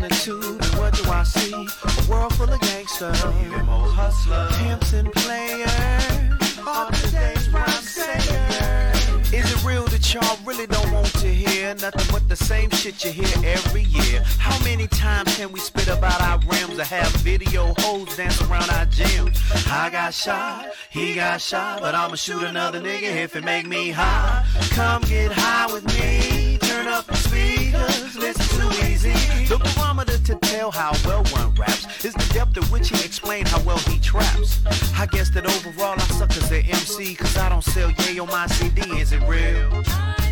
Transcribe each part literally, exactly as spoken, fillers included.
the tube, and what do I see? A world full of gangsters, even more hustlers, pimps and players, all today's rhyme sayers. Is it real that y'all really don't want to hear nothing but the same shit you hear every year? How many times can we spit about our rims or have video hoes dance around our gyms? I got shot, he got shot, but I'ma shoot another nigga if it make me high. Come get high with me, turn up the speakers, listen to Easy. The barometer to tell how well one raps is the depth at which he explained how well he traps. I guess that overall I suck as an M C, cause I don't sell yay on my C D. Is it real?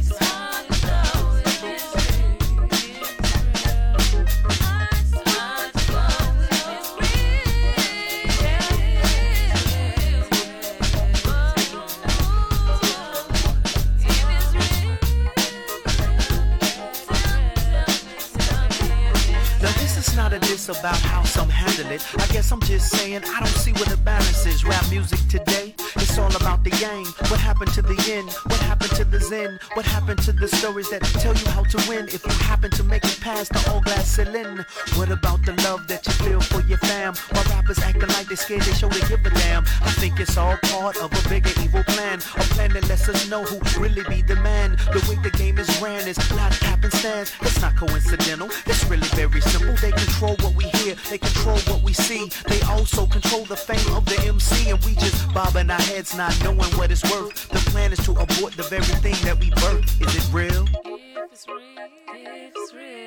Not a diss about how some handle it. I guess I'm just saying I don't see where the balance is. Rap music today, it's all about the game. What happened to the yin? What happened to the zen? What happened to the stories that tell you how to win if you happen to make it past the old glass ceiling? What about the love that you feel for your fam? While rappers acting like they scared they show they give a damn. I think it's all part of a bigger evil plan, a plan that lets us know who really be the man. The way the game is ran is not happenstance. It's not coincidental. It's really very simple. They control what we hear, they control what we see. They also control the fame of the M C, and we just bobbing our heads not knowing what it's worth. The plan is to abort the very thing that we birth. Is it real? If it's real, if it's real.